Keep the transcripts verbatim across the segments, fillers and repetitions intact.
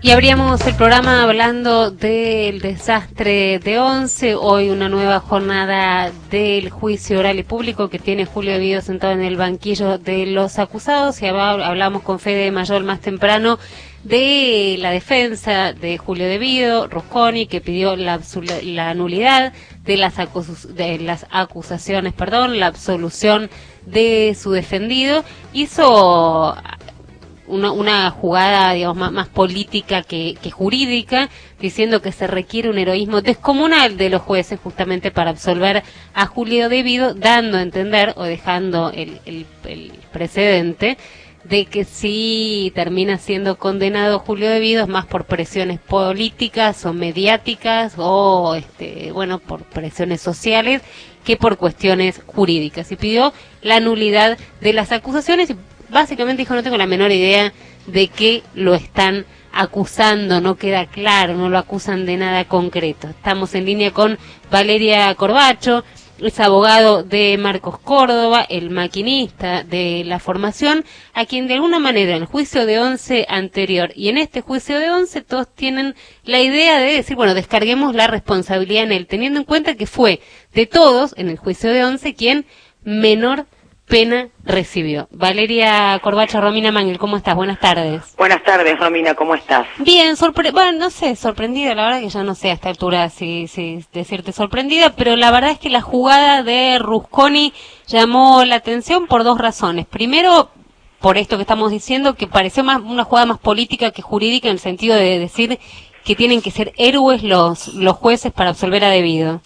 Y abríamos el programa hablando del desastre de Once, hoy una nueva jornada del juicio oral y público que tiene Julio De Vido sentado en el banquillo de los acusados, y hablamos con Fede Mayol más temprano de la defensa de Julio De Vido, Rusconi, que pidió la, la nulidad de las, acus de las acusaciones, perdón, la absolución de su defendido. Hizo Una, una jugada, digamos, más, más política que, que jurídica, diciendo que se requiere un heroísmo descomunal de los jueces justamente para absolver a Julio De Vido, dando a entender o dejando el, el, el precedente de que si termina siendo condenado Julio De Vido es más por presiones políticas o mediáticas o, este, bueno, por presiones sociales que por cuestiones jurídicas. Y pidió la nulidad de las acusaciones y básicamente dijo, no tengo la menor idea de qué lo están acusando, no queda claro, no lo acusan de nada concreto. Estamos en línea con Valeria Corbacho, es abogado de Marcos Córdoba, el maquinista de la formación, a quien de alguna manera en el juicio de Once anterior y en este juicio de Once todos tienen la idea de decir, bueno, descarguemos la responsabilidad en él, teniendo en cuenta que fue de todos en el juicio de Once quien menor pena recibió. Valeria Corbacho, Romina Mangel, ¿cómo estás? Buenas tardes. Buenas tardes, Romina, ¿cómo estás? Bien, sorpre bueno, no sé, sorprendida, la verdad que ya no sé a esta altura si, si decirte sorprendida, pero la verdad es que la jugada de Rusconi llamó la atención por dos razones. Primero, por esto que estamos diciendo, que pareció más una jugada más política que jurídica, en el sentido de decir que tienen que ser héroes los, los jueces para absolver a De Vido.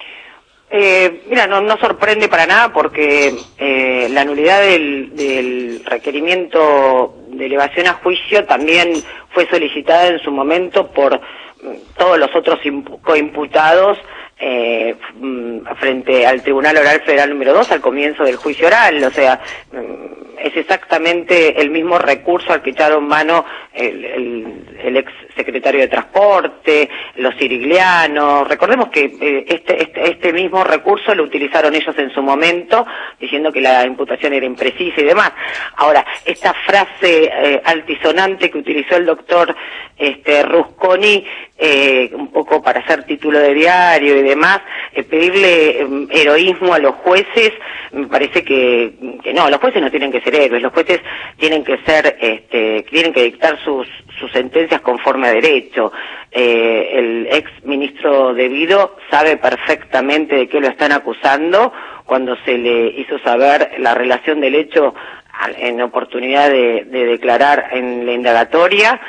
Eh, mira, no, no sorprende para nada porque eh, la nulidad del, del requerimiento de elevación a juicio también fue solicitada en su momento por todos los otros coimputados eh, frente al Tribunal Oral Federal número dos al comienzo del juicio oral. O sea, es exactamente el mismo recurso al que echaron mano el, el, el ex secretario de Transporte, los siriglianos. Recordemos que eh, este, este, este mismo recurso lo utilizaron ellos en su momento, diciendo que la imputación era imprecisa y demás. Ahora, esta frase eh, altisonante que utilizó el doctor este, Rusconi, eh, un poco para hacer título de diario y demás, eh, pedirle eh, heroísmo a los jueces, me parece que, que no, los jueces no tienen que ser héroes, los jueces tienen que ser, este, tienen que dictar sus, sus sentencias conforme a derecho. Eh, el ex ministro De Vido sabe perfectamente de qué lo están acusando cuando se le hizo saber la relación del hecho en oportunidad de, de declarar en la indagatoria.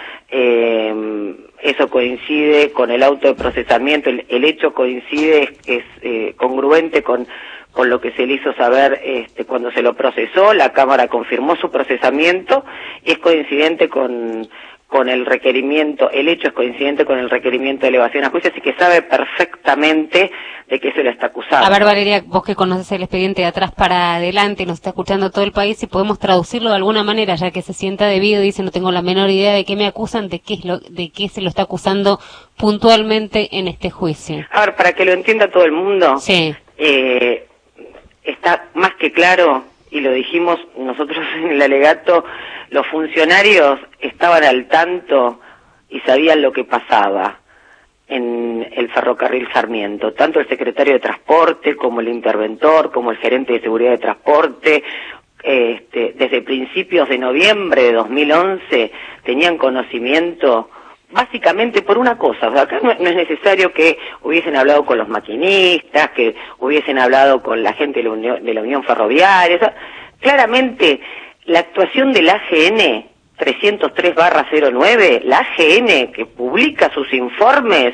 Eh, eso coincide con el auto de procesamiento, el, el hecho coincide, es, es eh, congruente con con lo que se le hizo saber este, cuando se lo procesó, la Cámara confirmó su procesamiento y es coincidente con con el requerimiento, el hecho es coincidente con el requerimiento de elevación a juicio, así que sabe perfectamente de qué se le está acusando. A ver, Valeria, vos que conoces el expediente de atrás para adelante, nos está escuchando todo el país, si podemos traducirlo de alguna manera, ya que se sienta De Vido y dice, no tengo la menor idea de qué me acusan, de qué es lo, de qué se lo está acusando puntualmente en este juicio. A ver, para que lo entienda todo el mundo, sí. eh, está más que claro, y lo dijimos nosotros en el alegato, los funcionarios estaban al tanto y sabían lo que pasaba en el ferrocarril Sarmiento, tanto el secretario de Transporte como el interventor, como el gerente de seguridad de transporte, este, desde principios de noviembre de dos mil once tenían conocimiento. Básicamente por una cosa, o sea, acá no, no es necesario que hubiesen hablado con los maquinistas, que hubiesen hablado con la gente de la Unión, de la Unión Ferroviaria. O sea, claramente la actuación del A G N trescientos tres barra cero nueve, la A G N que publica sus informes,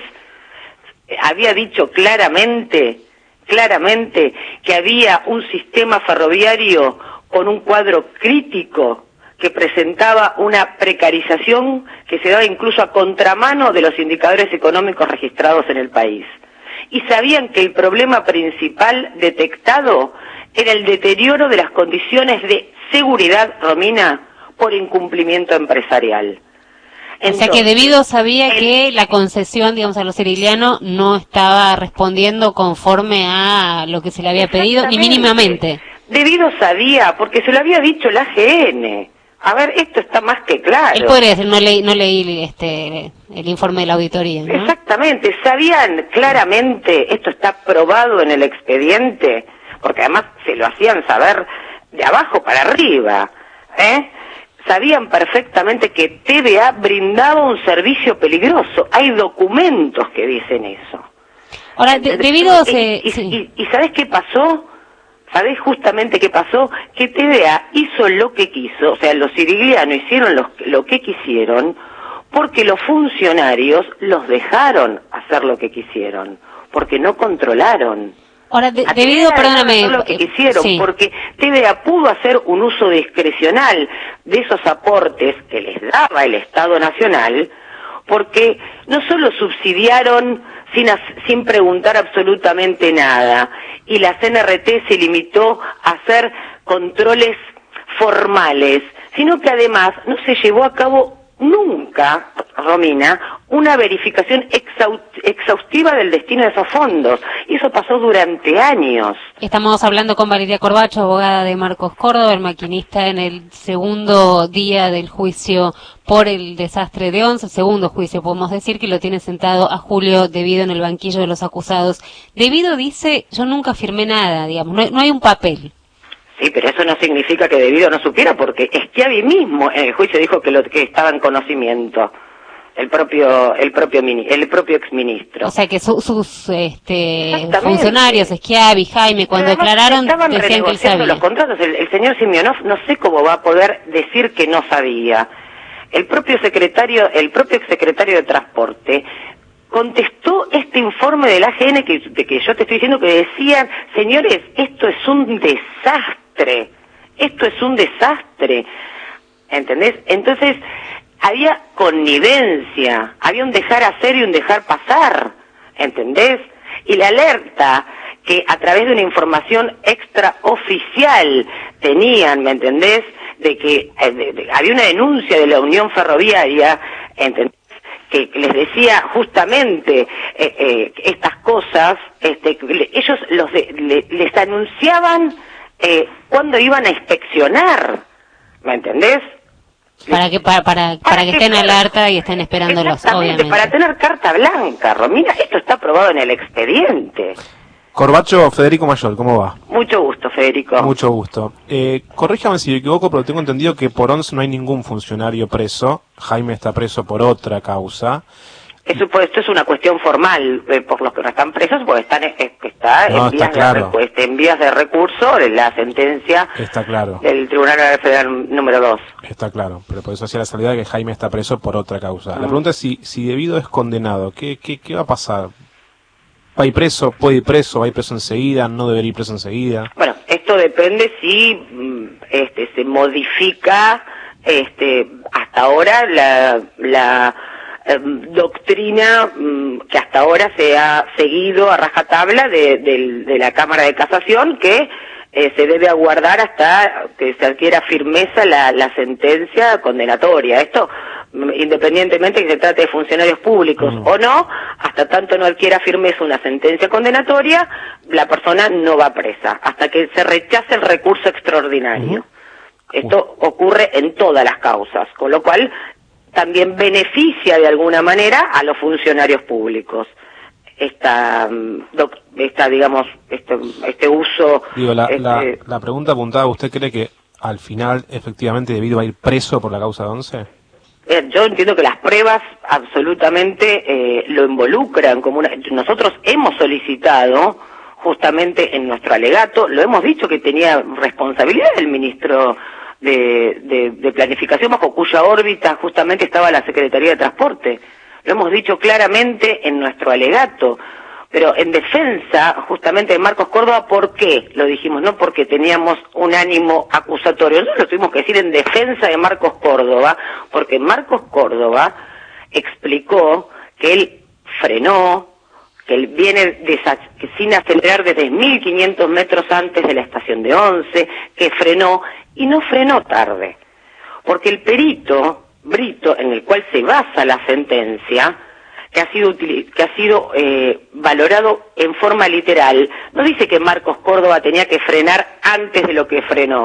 había dicho claramente, claramente que había un sistema ferroviario con un cuadro crítico que presentaba una precarización que se daba incluso a contramano de los indicadores económicos registrados en el país. Y sabían que el problema principal detectado era el deterioro de las condiciones de seguridad, Romina, por incumplimiento empresarial. Entonces, o sea que De Vido sabía el, que la concesión, digamos, a los siriglianos no estaba respondiendo conforme a lo que se le había pedido, ni mínimamente. De Vido sabía, porque se lo había dicho la A G N. A ver, esto está más que claro. Él podría decir, no leí, no leí este, el informe de la auditoría, ¿no? Exactamente, sabían claramente, esto está probado en el expediente, porque además se lo hacían saber de abajo para arriba, ¿eh? Sabían perfectamente que T V A brindaba un servicio peligroso. Hay documentos que dicen eso. Ahora, de, debido... Y, se, y, sí. y, ¿Y sabés qué pasó? ¿Sabés justamente qué pasó? Que T V A hizo lo que quiso, o sea, los siriglianos hicieron lo, lo que quisieron, porque los funcionarios los dejaron hacer lo que quisieron, porque no controlaron. Ahora, de, debido, perdóname... lo que quisieron, sí. Porque T V A pudo hacer un uso discrecional de esos aportes que les daba el Estado Nacional, porque no solo subsidiaron sin, sin preguntar absolutamente nada, y la C N R T se limitó a hacer controles formales, sino que además no se llevó a cabo nunca, Romina, una verificación exhaustiva del destino de esos fondos. Y eso pasó durante años. Estamos hablando con Valeria Corbacho, abogada de Marcos Córdoba, el maquinista en el segundo día del juicio por el desastre de Once, segundo juicio, podemos decir, que lo tiene sentado a Julio Devido en el banquillo de los acusados. Devido dice, yo nunca firmé nada, digamos, no hay, no hay un papel. Sí, pero eso no significa que Devido no supiera, porque Schiavi mismo en el juicio dijo que lo que estaba en conocimiento, el propio el propio mini, el propio exministro. O sea que su, sus este, funcionarios, Schiavi, Jaime, cuando declararon decían que él sabía. Los contratos, el, el señor Simionov no sé cómo va a poder decir que no sabía. El propio secretario, el propio exsecretario de Transporte contestó este informe del A G N que, de que yo te estoy diciendo, que decían, señores, esto es un desastre, esto es un desastre, ¿entendés? Entonces, había connivencia, había un dejar hacer y un dejar pasar, ¿entendés? Y la alerta que a través de una información extraoficial tenían, ¿me entendés?, de que eh, de, de, había una denuncia de la Unión Ferroviaria, ¿entendés?, que les decía justamente eh, eh, estas cosas, este, ellos los de, le, les anunciaban eh, cuándo iban a inspeccionar, ¿me entendés? Para que para para, para, para que, que estén alerta y estén esperándolos, obviamente. Para tener carta blanca, Romina, esto está aprobado en el expediente. Corbacho, Federico Mayor, ¿cómo va? Mucho gusto, Federico. Mucho gusto. Eh, corríjame si me equivoco, pero tengo entendido que por Once no hay ningún funcionario preso. Jaime está preso por otra causa. Eso, pues, esto es una cuestión formal, eh, por los que no están presos, porque están, eh, está, no, en, vías está claro. de, este, en vías de recurso de la sentencia está claro. del Tribunal Federal número dos. Está claro, pero por eso hacía la salida de que Jaime está preso por otra causa. Uh-huh. La pregunta es si, si Devido es condenado, ¿qué, qué, qué va a pasar? ¿Va a ir preso? ¿Puede ir preso? ¿Va a ir preso enseguida? ¿No debería ir preso enseguida? Bueno, esto depende si este, se modifica este, hasta ahora la, la eh, doctrina um, que hasta ahora se ha seguido a rajatabla de, de, de la Cámara de Casación, que eh, se debe aguardar hasta que se adquiera firmeza la, la sentencia condenatoria. Esto, independientemente que se trate de funcionarios públicos uh-huh. o no, hasta tanto no adquiera firmeza una sentencia condenatoria, la persona no va presa, hasta que se rechace el recurso extraordinario. Uh-huh. Esto uh-huh. ocurre en todas las causas, con lo cual también beneficia de alguna manera a los funcionarios públicos. Esta, esta digamos, este, este uso... Digo, la, este, la, la pregunta apuntada, ¿usted cree que al final efectivamente Devido a ir preso por la causa de Once? Eh, yo entiendo que las pruebas absolutamente eh, lo involucran como una... Nosotros hemos solicitado justamente en nuestro alegato, lo hemos dicho que tenía responsabilidad el ministro de, de, de Planificación, bajo cuya órbita justamente estaba la Secretaría de Transporte. Lo hemos dicho claramente en nuestro alegato, pero en defensa justamente de Marcos Córdoba. ¿Por qué? Lo dijimos, no porque teníamos un ánimo acusatorio, nosotros lo tuvimos que decir en defensa de Marcos Córdoba, porque Marcos Córdoba explicó que él frenó, que él viene que sin acelerar desde mil quinientos metros antes de la estación de Once, que frenó, y no frenó tarde, porque el perito Brito, en el cual se basa la sentencia, que ha sido util, que ha sido eh, valorado en forma literal, no dice que Marcos Córdoba tenía que frenar antes de lo que frenó.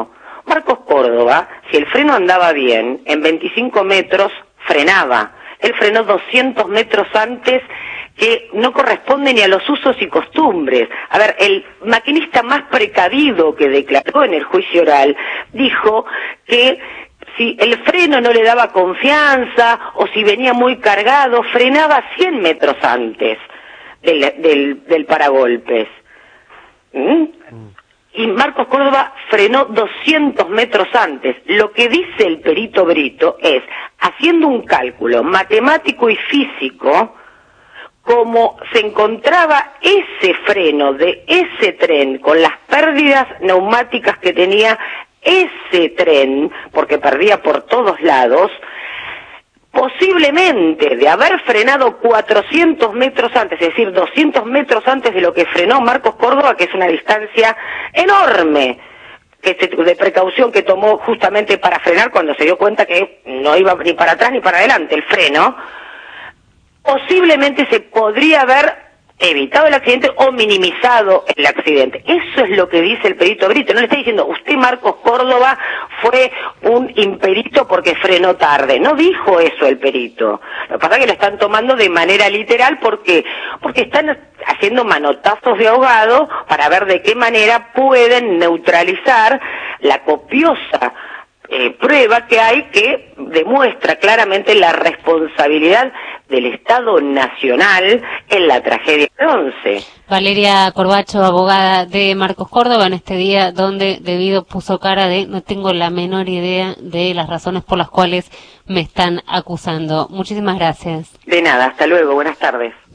Marcos Córdoba, si el freno andaba bien, en veinticinco metros frenaba. Él frenó doscientos metros antes, que no corresponde ni a los usos y costumbres. A ver, el maquinista más precavido que declaró en el juicio oral dijo que si el freno no le daba confianza o si venía muy cargado, frenaba cien metros antes del, del, del paragolpes. ¿Mm? Y Marcos Córdoba frenó doscientos metros antes. Lo que dice el perito Brito es, haciendo un cálculo matemático y físico, como se encontraba ese freno de ese tren con las pérdidas neumáticas que tenía ese tren, porque perdía por todos lados, posiblemente de haber frenado cuatrocientos metros antes, es decir, doscientos metros antes de lo que frenó Marcos Córdoba, que es una distancia enorme que se, de precaución que tomó justamente para frenar cuando se dio cuenta que no iba ni para atrás ni para adelante el freno, posiblemente se podría haber evitado el accidente o minimizado el accidente. Eso es lo que dice el perito Brito. No le está diciendo, usted, Marcos Córdoba, fue un imperito porque frenó tarde. No dijo eso el perito. Lo que pasa es que lo están tomando de manera literal porque, porque están haciendo manotazos de ahogado para ver de qué manera pueden neutralizar la copiosa Eh, prueba que hay que demuestra claramente la responsabilidad del Estado Nacional en la tragedia de once. Valeria Corbacho, abogada de Marcos Córdoba, en este día donde debido puso cara de no tengo la menor idea de las razones por las cuales me están acusando. Muchísimas gracias. De nada, hasta luego, buenas tardes.